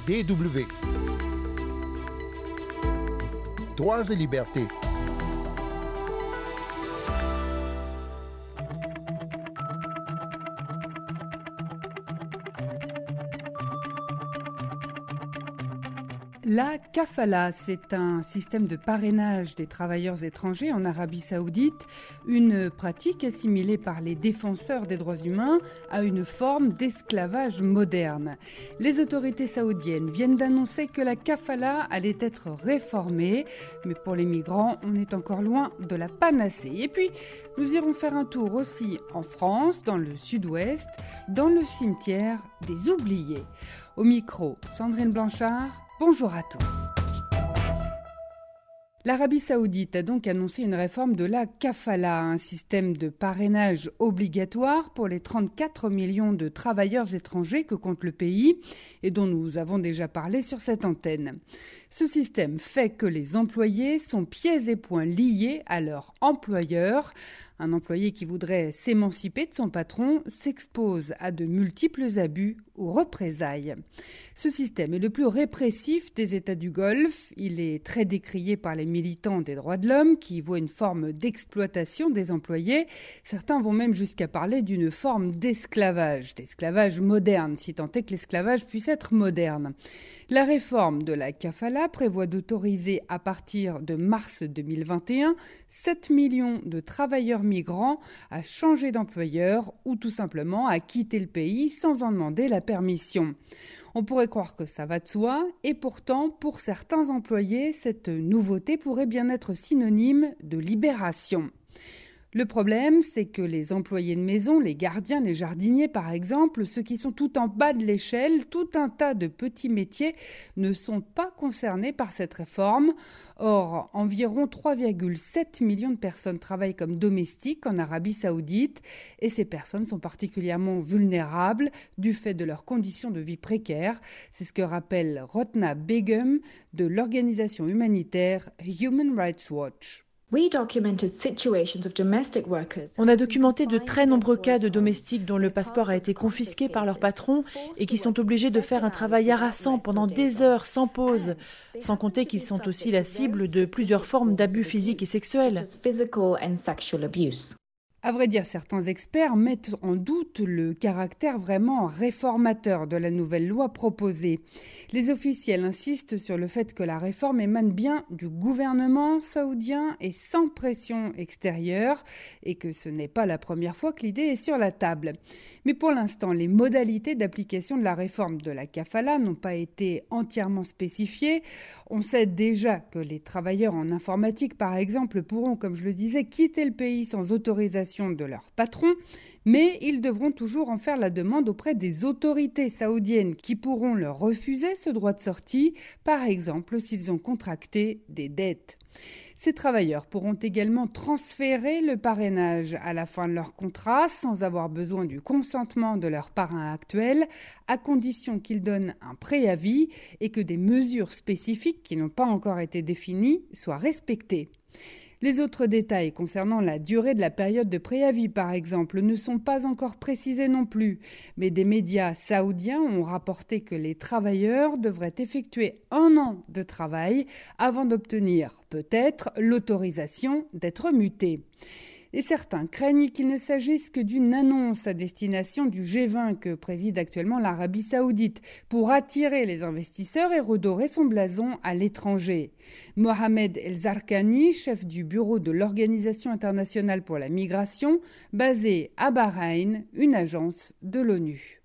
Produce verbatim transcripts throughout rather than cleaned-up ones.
B W. Droits et libertés. La kafala, c'est un système de parrainage des travailleurs étrangers en Arabie Saoudite, une pratique assimilée par les défenseurs des droits humains à une forme d'esclavage moderne. Les autorités saoudiennes viennent d'annoncer que la kafala allait être réformée, mais pour les migrants, on est encore loin de la panacée. Et puis, nous irons faire un tour aussi en France, dans le sud-ouest, dans le cimetière des oubliés. Au micro, Sandrine Blanchard. Bonjour à tous. L'Arabie Saoudite a donc annoncé une réforme de la kafala, un système de parrainage obligatoire pour les trente-quatre millions de travailleurs étrangers que compte le pays et dont nous avons déjà parlé sur cette antenne. Ce système fait que les employés sont pieds et poings liés à leur employeur. Un employé qui voudrait s'émanciper de son patron s'expose à de multiples abus ou représailles. Ce système est le plus répressif des États du Golfe. Il est très décrié par les militants des droits de l'homme qui voient une forme d'exploitation des employés. Certains vont même jusqu'à parler d'une forme d'esclavage, d'esclavage moderne, si tant est que l'esclavage puisse être moderne. La réforme de la kafala prévoit d'autoriser à partir de mars deux mille vingt et un sept millions de travailleurs migrants à changer d'employeur ou tout simplement à quitter le pays sans en demander la permission. On pourrait croire que ça va de soi et pourtant, pour certains employés, cette nouveauté pourrait bien être synonyme de libération. Le problème, c'est que les employés de maison, les gardiens, les jardiniers par exemple, ceux qui sont tout en bas de l'échelle, tout un tas de petits métiers ne sont pas concernés par cette réforme. Or, environ trois virgule sept millions de personnes travaillent comme domestiques en Arabie Saoudite et ces personnes sont particulièrement vulnérables du fait de leurs conditions de vie précaires. C'est ce que rappelle Rotna Begum de l'organisation humanitaire Human Rights Watch. On a documenté de très nombreux cas de domestiques dont le passeport a été confisqué par leur patron et qui sont obligés de faire un travail harassant pendant des heures sans pause, sans compter qu'ils sont aussi la cible de plusieurs formes d'abus physiques et sexuels. À vrai dire, certains experts mettent en doute le caractère vraiment réformateur de la nouvelle loi proposée. Les officiels insistent sur le fait que la réforme émane bien du gouvernement saoudien et sans pression extérieure et que ce n'est pas la première fois que l'idée est sur la table. Mais pour l'instant, les modalités d'application de la réforme de la kafala n'ont pas été entièrement spécifiées. On sait déjà que les travailleurs en informatique, par exemple, pourront, comme je le disais, quitter le pays sans autorisation de leur patron, mais ils devront toujours en faire la demande auprès des autorités saoudiennes qui pourront leur refuser ce droit de sortie, par exemple s'ils ont contracté des dettes. Ces travailleurs pourront également transférer le parrainage à la fin de leur contrat sans avoir besoin du consentement de leur parrain actuel, à condition qu'ils donnent un préavis et que des mesures spécifiques qui n'ont pas encore été définies soient respectées. Les autres détails concernant la durée de la période de préavis, par exemple, ne sont pas encore précisés non plus. Mais des médias saoudiens ont rapporté que les travailleurs devraient effectuer un an de travail avant d'obtenir, peut-être, l'autorisation d'être mutés. Et certains craignent qu'il ne s'agisse que d'une annonce à destination du G vingt que préside actuellement l'Arabie Saoudite pour attirer les investisseurs et redorer son blason à l'étranger. Mohamed El Zarkani, chef du bureau de l'Organisation internationale pour la migration, basé à Bahreïn, une agence de l'ONU.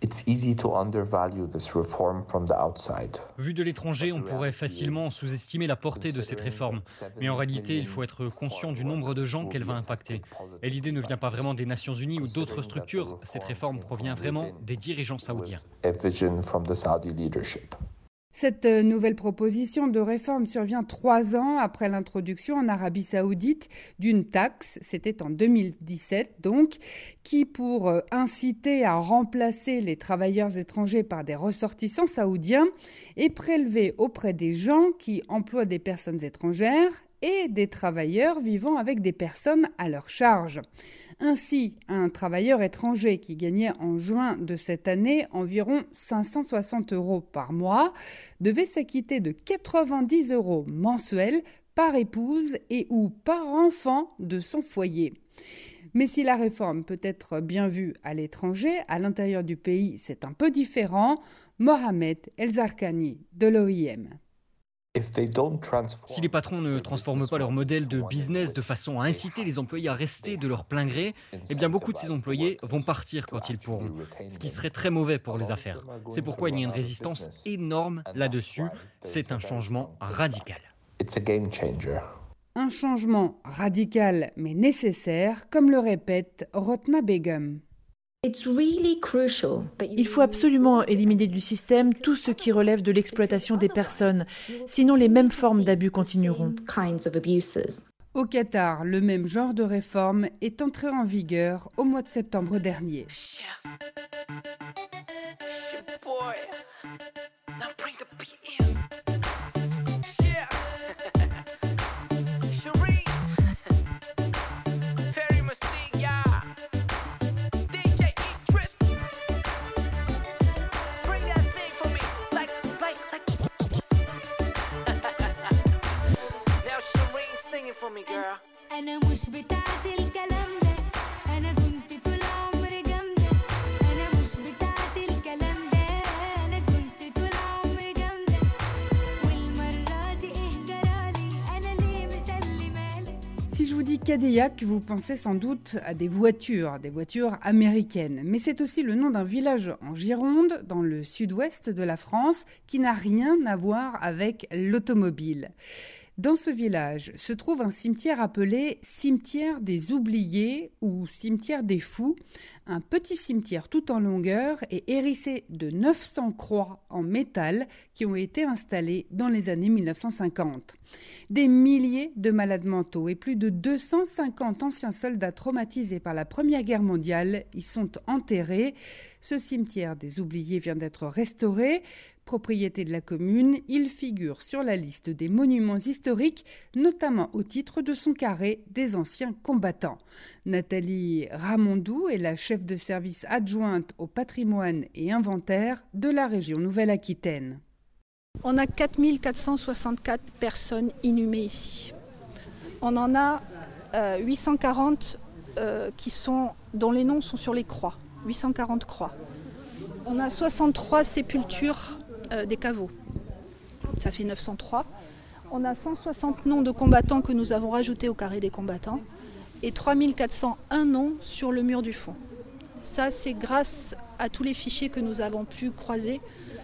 Vu de l'étranger, on pourrait facilement sous-estimer la portée de cette réforme. Mais en réalité, il faut être conscient du nombre de gens qu'elle va impacter. Et l'idée ne vient pas vraiment des Nations Unies ou d'autres structures. Cette réforme provient vraiment des dirigeants saoudiens. Cette nouvelle proposition de réforme survient trois ans après l'introduction en Arabie Saoudite d'une taxe, c'était en deux mille dix-sept donc, qui pour inciter à remplacer les travailleurs étrangers par des ressortissants saoudiens est prélevée auprès des gens qui emploient des personnes étrangères et des travailleurs vivant avec des personnes à leur charge. Ainsi, un travailleur étranger qui gagnait en juin de cette année environ cinq cent soixante euros par mois devait s'acquitter de quatre-vingt-dix euros mensuels par épouse et ou par enfant de son foyer. Mais si la réforme peut être bien vue à l'étranger, à l'intérieur du pays, c'est un peu différent. Mohamed El-Zarkani de l'O I M. Si les patrons ne transforment pas leur modèle de business de façon à inciter les employés à rester de leur plein gré, eh bien beaucoup de ces employés vont partir quand ils pourront, ce qui serait très mauvais pour les affaires. C'est pourquoi il y a une résistance énorme là-dessus. C'est un changement radical. Un changement radical mais nécessaire, comme le répète Rotna Begum. Il faut absolument éliminer du système tout ce qui relève de l'exploitation des personnes, sinon les mêmes formes d'abus continueront. Au Qatar, le même genre de réforme est entré en vigueur au mois de septembre dernier. Si je vous dis Cadillac, vous pensez sans doute à des voitures, des voitures américaines. Mais c'est aussi le nom d'un village en Gironde, dans le sud-ouest de la France, qui n'a rien à voir avec l'automobile. Dans ce village se trouve un cimetière appelé cimetière des oubliés ou cimetière des fous, un petit cimetière tout en longueur et hérissé de neuf cents croix en métal qui ont été installées dans les années mille neuf cent cinquante. Des milliers de malades mentaux et plus de deux cent cinquante anciens soldats traumatisés par la Première Guerre mondiale y sont enterrés. Ce cimetière des oubliés vient d'être restauré. Propriété de la commune, il figure sur la liste des monuments historiques, notamment au titre de son carré des anciens combattants. Nathalie Ramondou est la chef de service adjointe au patrimoine et inventaire de la région Nouvelle-Aquitaine. On a quatre mille quatre cent soixante-quatre personnes inhumées ici. On en a euh, huit cent quarante euh, qui sont, dont les noms sont sur les croix, huit cent quarante croix. On a soixante-trois sépultures euh, des caveaux, ça fait neuf cent trois. On a cent soixante noms de combattants que nous avons rajoutés au carré des combattants et trois mille quatre cent un noms sur le mur du fond. Ça, c'est grâce à tous les fichiers que nous avons pu croiser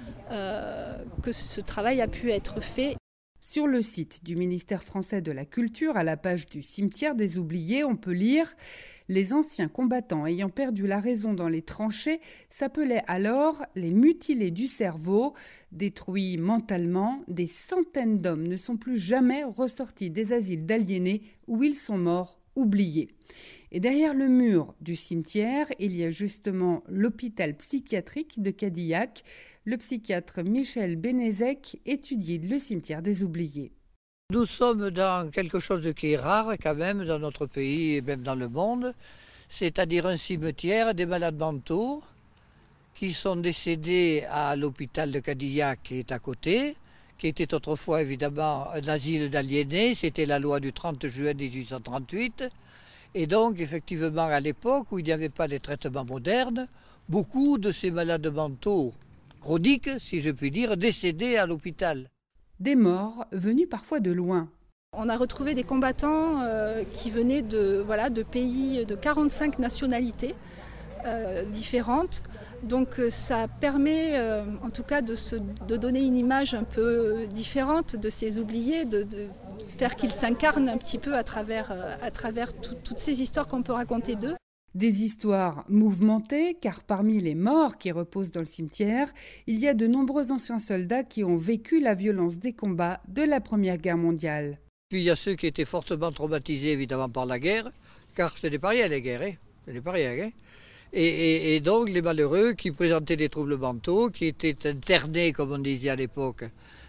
euh, que ce travail a pu être fait. Sur le site du ministère français de la Culture, à la page du cimetière des oubliés, on peut lire « Les anciens combattants ayant perdu la raison dans les tranchées s'appelaient alors les mutilés du cerveau. Détruits mentalement, des centaines d'hommes ne sont plus jamais ressortis des asiles d'aliénés où ils sont morts, oubliés. » Et derrière le mur du cimetière, il y a justement l'hôpital psychiatrique de Cadillac. Le psychiatre Michel Bénézec étudie le cimetière des oubliés. Nous sommes dans quelque chose qui est rare quand même dans notre pays et même dans le monde, c'est-à-dire un cimetière des malades mentaux qui sont décédés à l'hôpital de Cadillac qui est à côté, qui était autrefois évidemment un asile d'aliénés, c'était la loi du trente juin mille huit cent trente-huit. Et donc, effectivement, à l'époque où il n'y avait pas les traitements modernes, beaucoup de ces malades mentaux chroniques, si je puis dire, décédaient à l'hôpital. Des morts venus parfois de loin. On a retrouvé des combattants euh, qui venaient de, voilà, de pays de quarante-cinq nationalités euh, différentes. Donc ça permet euh, en tout cas de, se, de donner une image un peu différente de ces oubliés, de, de faire qu'ils s'incarnent un petit peu à travers, euh, à travers tout, toutes ces histoires qu'on peut raconter d'eux. Des histoires mouvementées, car parmi les morts qui reposent dans le cimetière, il y a de nombreux anciens soldats qui ont vécu la violence des combats de la Première Guerre mondiale. Puis il y a ceux qui étaient fortement traumatisés évidemment par la guerre, car ce n'est pas rien les guerres, hein. Ce n'est pas rien, hein. Et, et, et donc les malheureux qui présentaient des troubles mentaux, qui étaient internés comme on disait à l'époque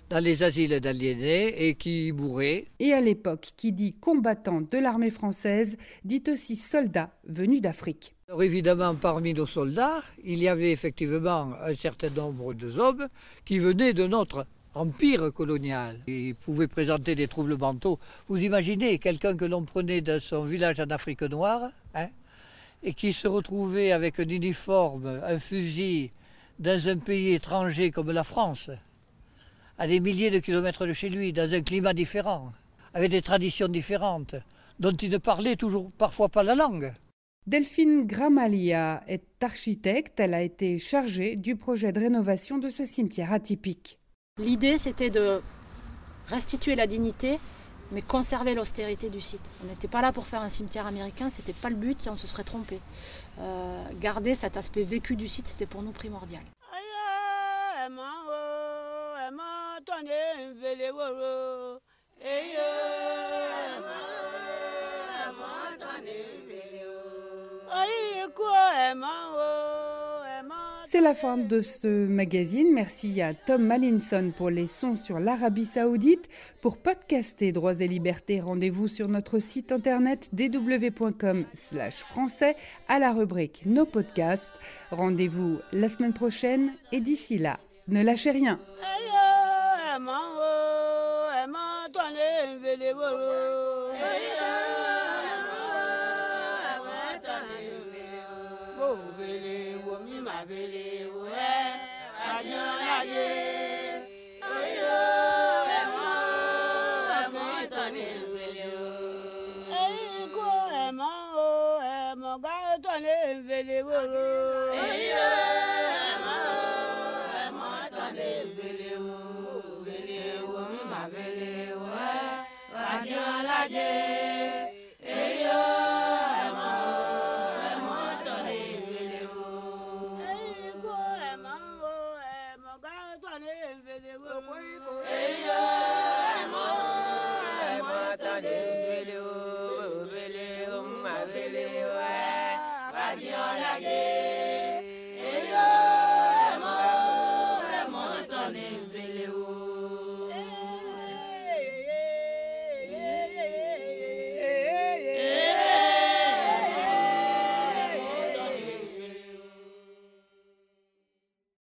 dans les asiles d'aliénés et qui mouraient. Et à l'époque, qui dit combattant de l'armée française, dit aussi soldat venu d'Afrique. Alors évidemment, parmi nos soldats, il y avait effectivement un certain nombre de hommes qui venaient de notre empire colonial. Ils pouvaient présenter des troubles mentaux. Vous imaginez quelqu'un que l'on prenait dans son village en Afrique noire, hein, et qui se retrouvait avec un uniforme, un fusil, dans un pays étranger comme la France, à des milliers de kilomètres de chez lui, dans un climat différent, avec des traditions différentes, dont il ne parlait toujours parfois pas la langue. Delphine Gramalia est architecte. Elle a été chargée du projet de rénovation de ce cimetière atypique. L'idée, c'était de restituer la dignité, mais conserver l'austérité du site. On n'était pas là pour faire un cimetière américain, c'était pas le but, on se serait trompé. Euh, garder cet aspect vécu du site, c'était pour nous primordial. C'est la fin de ce magazine. Merci à Tom Mallinson pour les sons sur l'Arabie Saoudite. Pour podcaster Droits et Libertés, rendez-vous sur notre site internet d w point com slash français à la rubrique Nos podcasts. Rendez-vous la semaine prochaine et d'ici là, ne lâchez rien. Yeah.